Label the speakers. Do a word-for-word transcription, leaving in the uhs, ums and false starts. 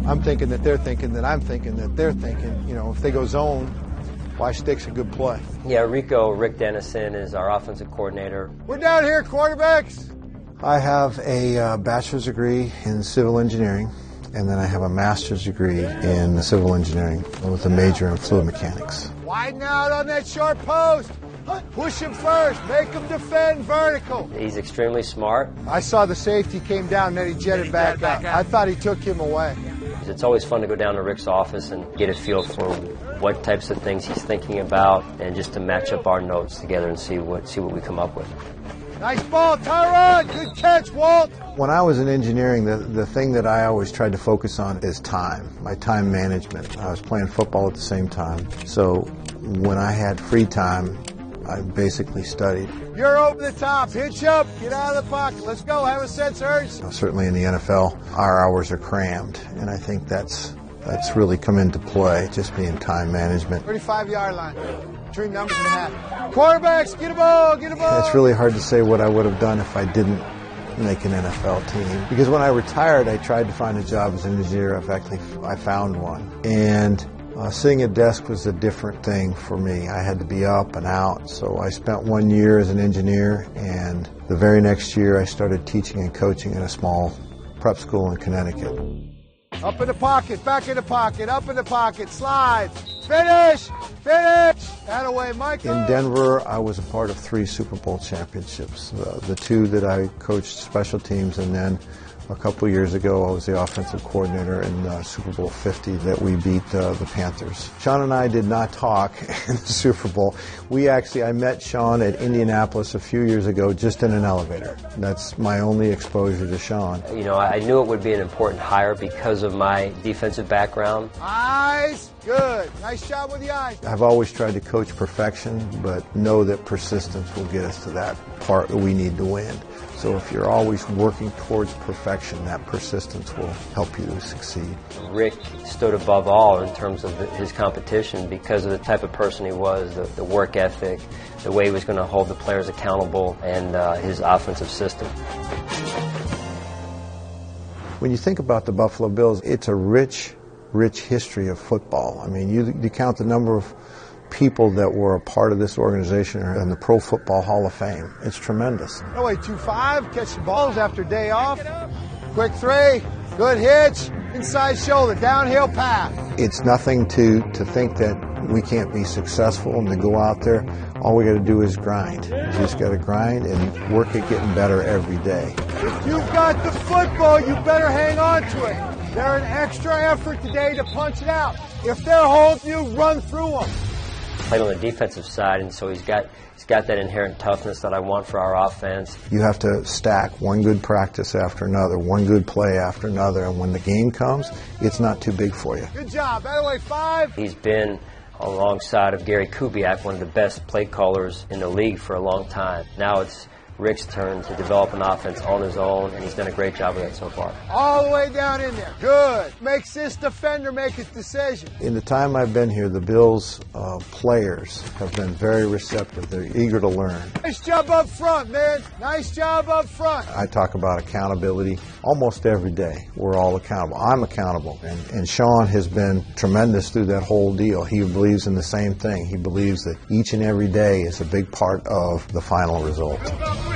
Speaker 1: I'm thinking that they're thinking that I'm thinking that they're thinking. You know, if they go zone, why stick's a good play?
Speaker 2: Yeah, Rico, Rick Dennison is our offensive coordinator.
Speaker 1: We're down here, quarterbacks. I have a uh, bachelor's degree in civil engineering, and then I have a master's degree in civil engineering with a major in fluid mechanics. Widen out on that short post. Push him first. Make him defend vertical.
Speaker 2: He's extremely smart.
Speaker 1: I saw the safety came down, then he jetted back up. I thought he took him away.
Speaker 2: It's always fun to go down to Rick's office and get a feel for what types of things he's thinking about, and just to match up our notes together and see what see what we come up with.
Speaker 1: Nice ball, Tyrod. Good catch, Walt. When I was in engineering, the, the thing that I always tried to focus on is time, my time management. I was playing football at the same time. So when I had free time, I basically studied. You're over the top. Hitch up. Get out of the pocket. Let's go. Have a sense of urgency. You know, certainly in the N F L, our hours are crammed, and I think that's that's really come into play, just being time management. thirty-five-yard line. Between numbers and a half. Quarterbacks, get a ball, get a ball. It's really hard to say what I would have done if I didn't make an N F L team. Because when I retired, I tried to find a job as an engineer. In fact, I found one. And Uh, sitting at a desk was a different thing for me. I had to be up and out, so I spent one year as an engineer, and the very next year I started teaching and coaching in a small prep school in Connecticut. Up in the pocket, back in the pocket, up in the pocket, slide, finish, finish, that away, Mike. In Denver, I was a part of three Super Bowl championships, uh, the two that I coached special teams, and then a couple years ago, I was the offensive coordinator in uh, Super Bowl fifty that we beat uh, the Panthers. Sean and I did not talk in the Super Bowl. We actually, I met Sean at Indianapolis a few years ago just in an elevator. That's my only exposure to Sean.
Speaker 2: You know, I knew it would be an important hire because of my defensive background.
Speaker 1: Eyes, good. Nice job with the eyes. I've always tried to coach perfection, but know that persistence will get us to that part that we need to win. So if you're always working towards perfection, that persistence will help you to succeed.
Speaker 2: Rick stood above all in terms of the, his competition because of the type of person he was, the, the work ethic, the way he was going to hold the players accountable, and uh, his offensive system.
Speaker 1: When you think about the Buffalo Bills, it's a rich, rich history of football. I mean, you, you count the number of people that were a part of this organization in the Pro Football Hall of Fame. It's tremendous. No way, two five, catching balls after day off. Quick three, good hitch, inside shoulder, downhill path. It's nothing to, to think that we can't be successful and to go out there. All we got to do is grind. You just got to grind and work at getting better every day. If you've got the football, you better hang on to it. They're an extra effort today to punch it out. If they're holding you, run through them.
Speaker 2: Played on the defensive side, and so he's got he's got that inherent toughness that I want for our offense.
Speaker 1: You have to stack one good practice after another, one good play after another, and when the game comes, it's not too big for you. Good job. By the way, five.
Speaker 2: He's been alongside of Gary Kubiak, one of the best play callers in the league for a long time. Now it's Rick's turn to develop an offense on his own, and he's done a great job of that so far.
Speaker 1: All the way down in there. Good. Makes this defender make his decision. In the time I've been here, the Bills uh, players have been very receptive. They're eager to learn. Nice job up front, man. Nice job up front. I talk about accountability almost every day. We're all accountable. I'm accountable. And, and Sean has been tremendous through that whole deal. He believes in the same thing. He believes that each and every day is a big part of the final result.